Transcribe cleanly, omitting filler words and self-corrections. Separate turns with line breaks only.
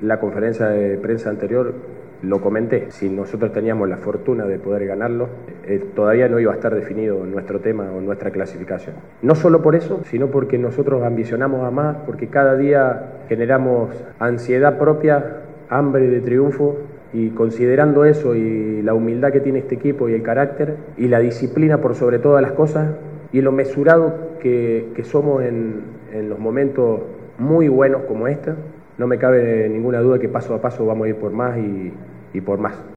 la conferencia de prensa anterior lo comenté, si nosotros teníamos la fortuna de poder ganarlo, todavía no iba a estar definido nuestro tema o nuestra clasificación. No solo por eso, sino porque nosotros ambicionamos a más, porque cada día generamos ansiedad propia, hambre de triunfo, y considerando eso y la humildad que tiene este equipo y el carácter y la disciplina por sobre todas las cosas y lo mesurado que somos en los momentos muy buenos como este, no me cabe ninguna duda que paso a paso vamos a ir por más y por más.